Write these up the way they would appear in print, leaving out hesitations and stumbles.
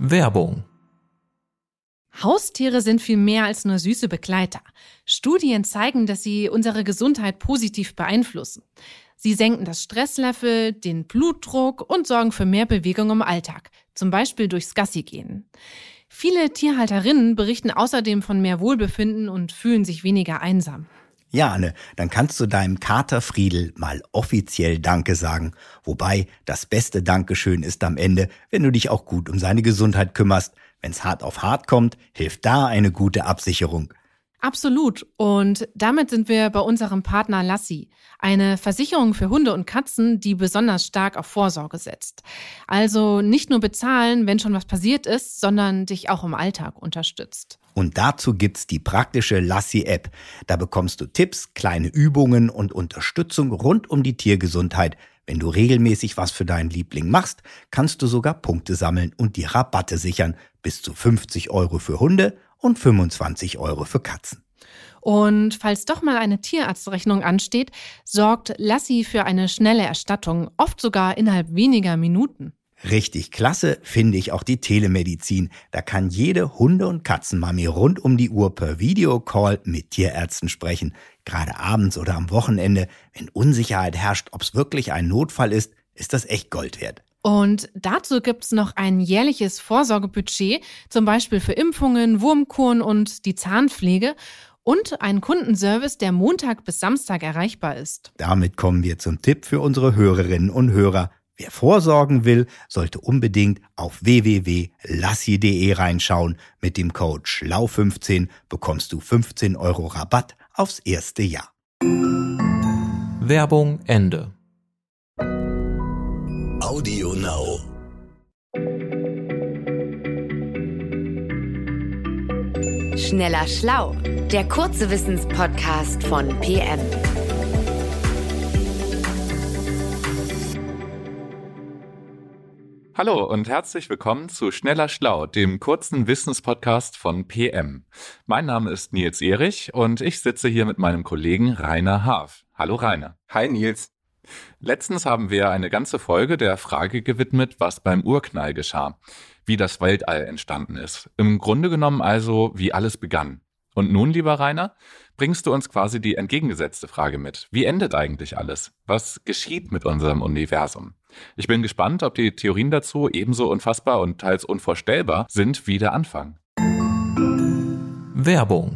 Werbung. Haustiere sind viel mehr als nur süße Begleiter. Studien zeigen, dass sie unsere Gesundheit positiv beeinflussen. Sie senken das Stresslevel, den Blutdruck und sorgen für mehr Bewegung im Alltag, zum Beispiel durchs Gassigehen. Viele Tierhalterinnen berichten außerdem von mehr Wohlbefinden und fühlen sich weniger einsam. Ja, Anne, dann kannst du deinem Kater Friedel mal offiziell Danke sagen. Wobei, das beste Dankeschön ist am Ende, wenn du dich auch gut um seine Gesundheit kümmerst. Wenn's hart auf hart kommt, hilft da eine gute Absicherung. Absolut. Und damit sind wir bei unserem Partner Lassi, eine Versicherung für Hunde und Katzen, die besonders stark auf Vorsorge setzt. Also nicht nur bezahlen, wenn schon was passiert ist, sondern dich auch im Alltag unterstützt. Und dazu gibt's die praktische Lassi-App. Da bekommst du Tipps, kleine Übungen und Unterstützung rund um die Tiergesundheit. Wenn du regelmäßig was für deinen Liebling machst, kannst du sogar Punkte sammeln und dir Rabatte sichern. Bis zu 50 € für Hunde und 25 € für Katzen. Und falls doch mal eine Tierarztrechnung ansteht, sorgt Lassi für eine schnelle Erstattung, oft sogar innerhalb weniger Minuten. Richtig klasse finde ich auch die Telemedizin. Da kann jede Hunde- und Katzenmami rund um die Uhr per Videocall mit Tierärzten sprechen. Gerade abends oder am Wochenende, wenn Unsicherheit herrscht, ob es wirklich ein Notfall ist das echt Gold wert. Und dazu gibt's noch ein jährliches Vorsorgebudget, zum Beispiel für Impfungen, Wurmkuren und die Zahnpflege und einen Kundenservice, der Montag bis Samstag erreichbar ist. Damit kommen wir zum Tipp für unsere Hörerinnen und Hörer. Wer vorsorgen will, sollte unbedingt auf www.lassi.de reinschauen. Mit dem Code SCHLAU15 bekommst du 15 € Rabatt aufs erste Jahr. Werbung Ende. Audio Now. Schneller Schlau, der kurze Wissenspodcast von PM. Hallo und herzlich willkommen zu Schneller Schlau, dem kurzen Wissenspodcast von PM. Mein Name ist Nils Erich und ich sitze hier mit meinem Kollegen Rainer Haaf. Hallo Rainer. Hi Nils. Letztens haben wir eine ganze Folge der Frage gewidmet, was beim Urknall geschah, wie das Weltall entstanden ist. Im Grunde genommen also, wie alles begann. Und nun, lieber Rainer, bringst du uns quasi die entgegengesetzte Frage mit. Wie endet eigentlich alles? Was geschieht mit unserem Universum? Ich bin gespannt, ob die Theorien dazu ebenso unfassbar und teils unvorstellbar sind wie der Anfang. Werbung.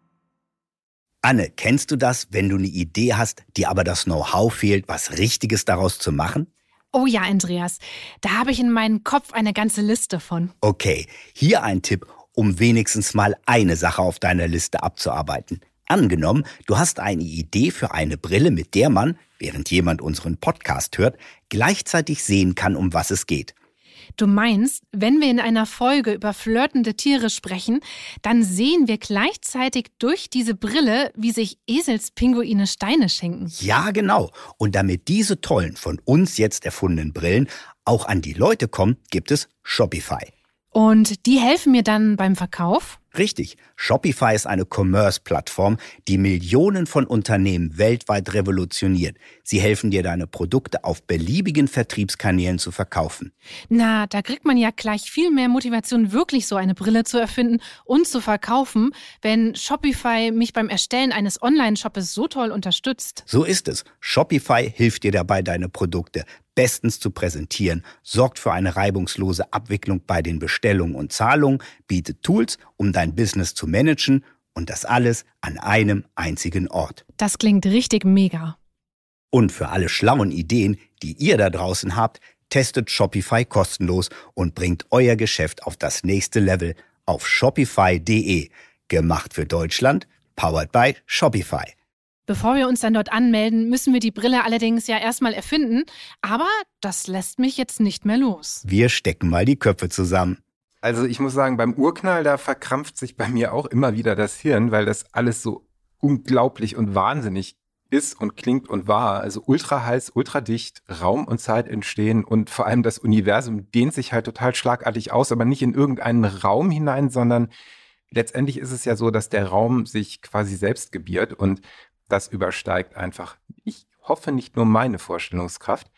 Anne, kennst du das, wenn du eine Idee hast, dir aber das Know-how fehlt, was Richtiges daraus zu machen? Oh ja, Andreas, da habe ich in meinem Kopf eine ganze Liste von. Okay, hier ein Tipp, um wenigstens mal eine Sache auf deiner Liste abzuarbeiten. Angenommen, du hast eine Idee für eine Brille, mit der man, während jemand unseren Podcast hört, gleichzeitig sehen kann, um was es geht. Du meinst, wenn wir in einer Folge über flirtende Tiere sprechen, dann sehen wir gleichzeitig durch diese Brille, wie sich Eselspinguine Steine schenken. Ja, genau. Und damit diese tollen, von uns jetzt erfundenen Brillen auch an die Leute kommen, gibt es Shopify. Und die helfen mir dann beim Verkauf? Richtig. Shopify ist eine Commerce-Plattform, die Millionen von Unternehmen weltweit revolutioniert. Sie helfen dir, deine Produkte auf beliebigen Vertriebskanälen zu verkaufen. Na, da kriegt man ja gleich viel mehr Motivation, wirklich so eine Brille zu erfinden und zu verkaufen, wenn Shopify mich beim Erstellen eines Online-Shoppes so toll unterstützt. So ist es. Shopify hilft dir dabei, deine Produkte bestens zu präsentieren, sorgt für eine reibungslose Abwicklung bei den Bestellungen und Zahlungen, bietet Tools, um dein Business zu managen und das alles an einem einzigen Ort. Das klingt richtig mega. Und für alle schlauen Ideen, die ihr da draußen habt, testet Shopify kostenlos und bringt euer Geschäft auf das nächste Level auf shopify.de. Gemacht für Deutschland, powered by Shopify. Bevor wir uns dann dort anmelden, müssen wir die Brille allerdings ja erstmal erfinden. Aber das lässt mich jetzt nicht mehr los. Wir stecken mal die Köpfe zusammen. Also ich muss sagen, beim Urknall, da verkrampft sich bei mir auch immer wieder das Hirn, weil das alles so unglaublich und wahnsinnig ist und klingt und war. Also ultra heiß, ultra dicht, Raum und Zeit entstehen und vor allem das Universum dehnt sich halt total schlagartig aus, aber nicht in irgendeinen Raum hinein, sondern letztendlich ist es ja so, dass der Raum sich quasi selbst gebiert und das übersteigt einfach, ich hoffe, nicht nur meine Vorstellungskraft.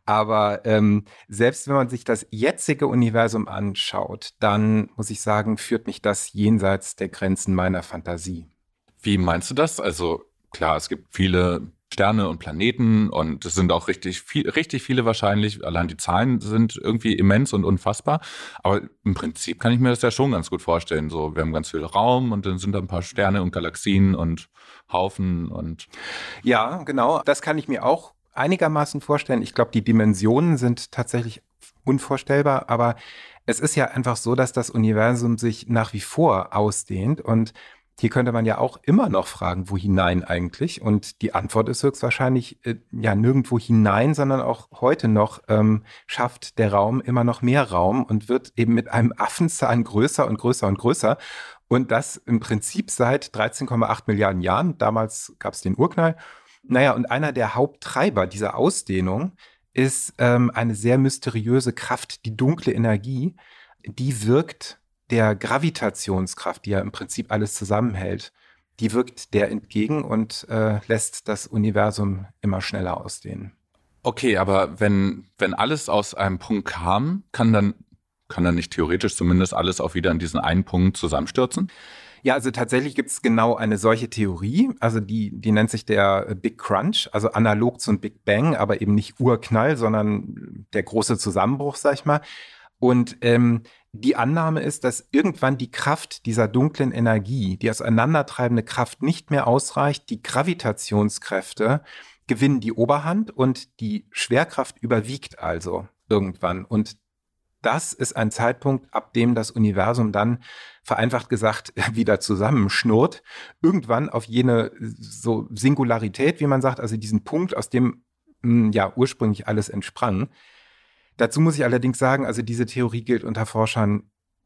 Aber selbst wenn man sich das jetzige Universum anschaut, dann muss ich sagen, führt mich das jenseits der Grenzen meiner Fantasie. Wie meinst du das? Also klar, es gibt viele Sterne und Planeten und es sind auch richtig viele wahrscheinlich. Allein die Zahlen sind irgendwie immens und unfassbar. Aber im Prinzip kann ich mir das ja schon ganz gut vorstellen. So, wir haben ganz viel Raum und dann sind da ein paar Sterne und Galaxien und Haufen und. Ja, genau. Das kann ich mir auch einigermaßen vorstellen. Ich glaube, die Dimensionen sind tatsächlich unvorstellbar, aber es ist ja einfach so, dass das Universum sich nach wie vor ausdehnt und hier könnte man ja auch immer noch fragen, wo hinein eigentlich? Und die Antwort ist höchstwahrscheinlich ja nirgendwo hinein, sondern auch heute noch schafft der Raum immer noch mehr Raum und wird eben mit einem Affenzahn größer und größer und größer. Und das im Prinzip seit 13,8 Milliarden Jahren. Damals gab es den Urknall. Naja, und einer der Haupttreiber dieser Ausdehnung ist eine sehr mysteriöse Kraft, die dunkle Energie, die wirkt der Gravitationskraft, die ja im Prinzip alles zusammenhält, die wirkt der entgegen und lässt das Universum immer schneller ausdehnen. Okay, aber wenn alles aus einem Punkt kam, kann dann nicht theoretisch zumindest alles auch wieder an diesen einen Punkt zusammenstürzen? Ja, also tatsächlich gibt es genau eine solche Theorie, also die nennt sich der Big Crunch, also analog zum Big Bang, aber eben nicht Urknall, sondern der große Zusammenbruch, sag ich mal. Und die Annahme ist, dass irgendwann die Kraft dieser dunklen Energie, die auseinandertreibende Kraft nicht mehr ausreicht. Die Gravitationskräfte gewinnen die Oberhand und die Schwerkraft überwiegt also irgendwann. Und das ist ein Zeitpunkt, ab dem das Universum dann, vereinfacht gesagt, wieder zusammenschnurrt. Irgendwann auf jene so Singularität, wie man sagt, also diesen Punkt, aus dem ja ursprünglich alles entsprang. Dazu muss ich allerdings sagen, also diese Theorie gilt unter Forschern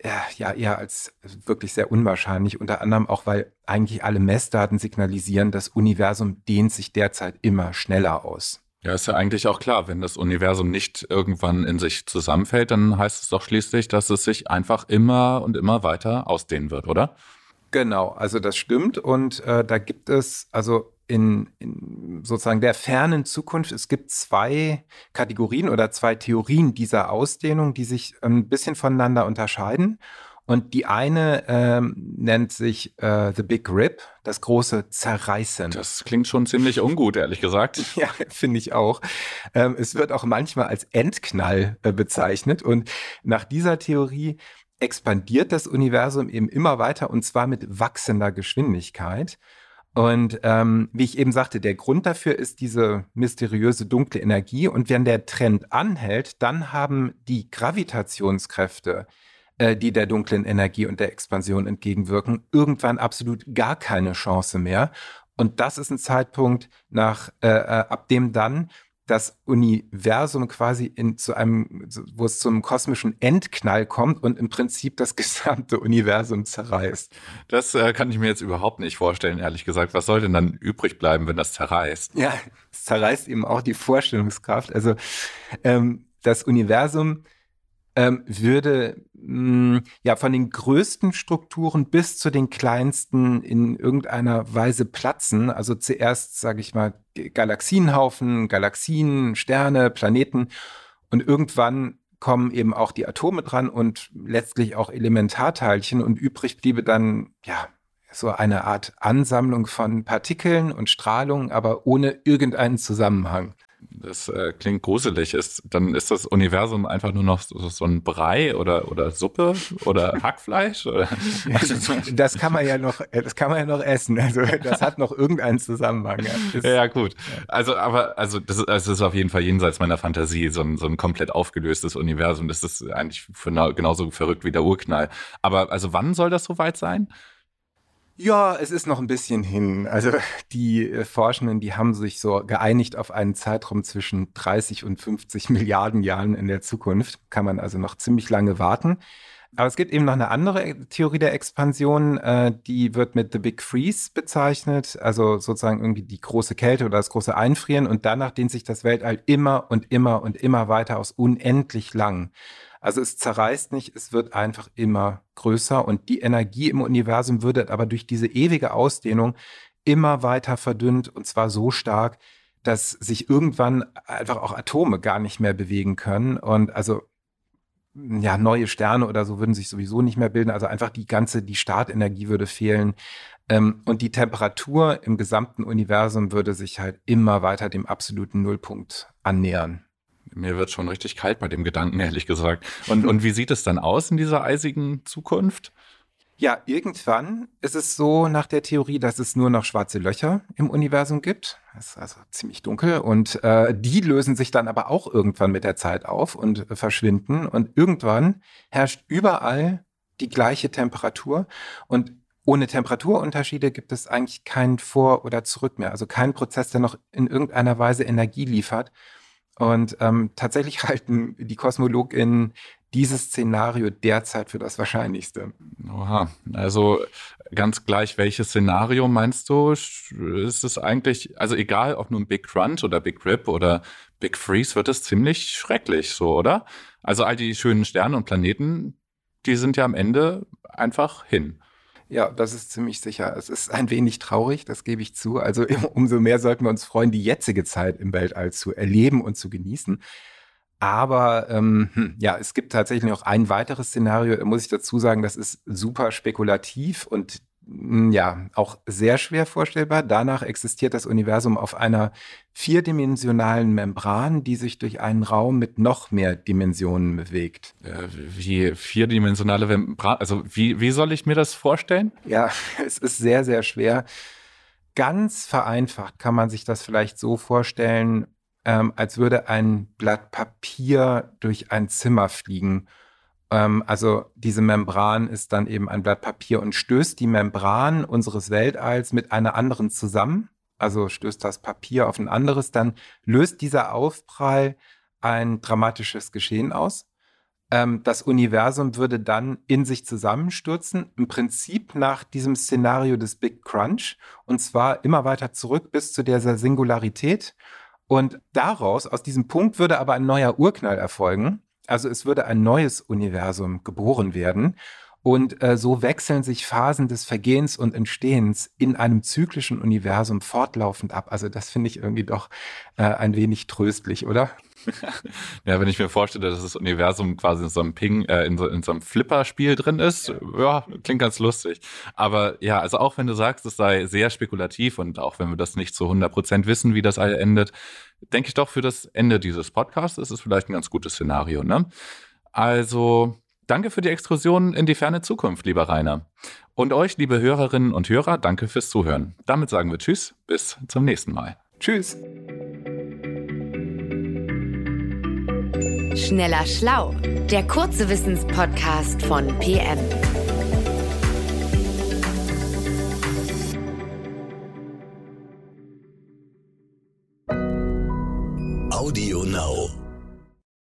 ja eher als wirklich sehr unwahrscheinlich, unter anderem auch, weil eigentlich alle Messdaten signalisieren, das Universum dehnt sich derzeit immer schneller aus. Ja, ist ja eigentlich auch klar, wenn das Universum nicht irgendwann in sich zusammenfällt, dann heißt es doch schließlich, dass es sich einfach immer und immer weiter ausdehnen wird, oder? Genau, also das stimmt und da gibt es also in sozusagen der fernen Zukunft, es gibt zwei Kategorien oder zwei Theorien dieser Ausdehnung, die sich ein bisschen voneinander unterscheiden. Und die eine nennt sich The Big Rip, das große Zerreißen. Das klingt schon ziemlich ungut, ehrlich gesagt. Ja, finde ich auch. Es wird auch manchmal als Endknall bezeichnet. Und nach dieser Theorie expandiert das Universum eben immer weiter und zwar mit wachsender Geschwindigkeit. Und wie ich eben sagte, der Grund dafür ist diese mysteriöse dunkle Energie. Und wenn der Trend anhält, dann haben die Gravitationskräfte, die der dunklen Energie und der Expansion entgegenwirken, irgendwann absolut gar keine Chance mehr. Und das ist ein Zeitpunkt, ab dem dann das Universum quasi wo es zum kosmischen Endknall kommt und im Prinzip das gesamte Universum zerreißt. Das kann ich mir jetzt überhaupt nicht vorstellen, ehrlich gesagt. Was soll denn dann übrig bleiben, wenn das zerreißt? Ja, es zerreißt eben auch die Vorstellungskraft. Also das Universum würde ja von den größten Strukturen bis zu den kleinsten in irgendeiner Weise platzen. Also zuerst, sage ich mal, Galaxienhaufen, Galaxien, Sterne, Planeten und irgendwann kommen eben auch die Atome dran und letztlich auch Elementarteilchen und übrig bliebe dann ja so eine Art Ansammlung von Partikeln und Strahlung, aber ohne irgendeinen Zusammenhang. Das klingt gruselig. Dann ist das Universum einfach nur noch so ein Brei oder Suppe oder Hackfleisch? Oder? Das kann man ja noch essen. Also das hat noch irgendeinen Zusammenhang. Ja, gut. Also das ist auf jeden Fall jenseits meiner Fantasie, so ein komplett aufgelöstes Universum. Das ist eigentlich genauso verrückt wie der Urknall. Aber also wann soll das soweit sein? Ja, es ist noch ein bisschen hin. Also die Forschenden, die haben sich so geeinigt auf einen Zeitraum zwischen 30 und 50 Milliarden Jahren in der Zukunft. Kann man also noch ziemlich lange warten. Aber es gibt eben noch eine andere Theorie der Expansion, die wird mit The Big Freeze bezeichnet, also sozusagen irgendwie die große Kälte oder das große Einfrieren und danach dehnt sich das Weltall immer und immer und immer weiter aus, unendlich lang. Also es zerreißt nicht, es wird einfach immer größer und die Energie im Universum würde aber durch diese ewige Ausdehnung immer weiter verdünnt und zwar so stark, dass sich irgendwann einfach auch Atome gar nicht mehr bewegen können und also ja, neue Sterne oder so würden sich sowieso nicht mehr bilden. Also einfach die Startenergie würde fehlen. Und die Temperatur im gesamten Universum würde sich halt immer weiter dem absoluten Nullpunkt annähern. Mir wird schon richtig kalt bei dem Gedanken, ehrlich gesagt. Und wie sieht es dann aus in dieser eisigen Zukunft? Ja, irgendwann ist es so nach der Theorie, dass es nur noch schwarze Löcher im Universum gibt. Das ist also ziemlich dunkel und die lösen sich dann aber auch irgendwann mit der Zeit auf und verschwinden. Und irgendwann herrscht überall die gleiche Temperatur und ohne Temperaturunterschiede gibt es eigentlich kein Vor- oder Zurück mehr. Also kein Prozess, der noch in irgendeiner Weise Energie liefert. Und tatsächlich halten die KosmologInnen dieses Szenario derzeit für das Wahrscheinlichste. Oha, also ganz gleich, welches Szenario meinst du? Ist es eigentlich, also egal, ob nun Big Crunch oder Big Rip oder Big Freeze, wird es ziemlich schrecklich so, oder? Also all die schönen Sterne und Planeten, die sind ja am Ende einfach hin. Ja, das ist ziemlich sicher. Es ist ein wenig traurig, das gebe ich zu. Also umso mehr sollten wir uns freuen, die jetzige Zeit im Weltall zu erleben und zu genießen. Aber ja, es gibt tatsächlich noch ein weiteres Szenario, da muss ich dazu sagen, das ist super spekulativ und ja, auch sehr schwer vorstellbar. Danach existiert das Universum auf einer 4-dimensionalen Membran, die sich durch einen Raum mit noch mehr Dimensionen bewegt. Wie 4-dimensionale Membran, also wie soll ich mir das vorstellen? Ja, es ist sehr, sehr schwer. Ganz vereinfacht kann man sich das vielleicht so vorstellen, als würde ein Blatt Papier durch ein Zimmer fliegen. Also diese Membran ist dann eben ein Blatt Papier und stößt die Membran unseres Weltalls mit einer anderen zusammen, also stößt das Papier auf ein anderes, dann löst dieser Aufprall ein dramatisches Geschehen aus. Das Universum würde dann in sich zusammenstürzen, im Prinzip nach diesem Szenario des Big Crunch, und zwar immer weiter zurück bis zu dieser Singularität. Und daraus, aus diesem Punkt, würde aber ein neuer Urknall erfolgen. Also es würde ein neues Universum geboren werden. Und so wechseln sich Phasen des Vergehens und Entstehens in einem zyklischen Universum fortlaufend ab. Also das finde ich irgendwie doch ein wenig tröstlich, oder? Ja, wenn ich mir vorstelle, dass das Universum quasi in so einem in so einem Flipper-Spiel drin ist, ja, klingt ganz lustig. Aber ja, also auch wenn du sagst, es sei sehr spekulativ und auch wenn wir das nicht zu 100% wissen, wie das all endet, denke ich doch, für das Ende dieses Podcasts ist es vielleicht ein ganz gutes Szenario, ne? Also, danke für die Exkursion in die ferne Zukunft, lieber Rainer. Und euch, liebe Hörerinnen und Hörer, danke fürs Zuhören. Damit sagen wir Tschüss, bis zum nächsten Mal. Tschüss. Schneller Schlau, der kurze Wissenspodcast von PM. Audio Now.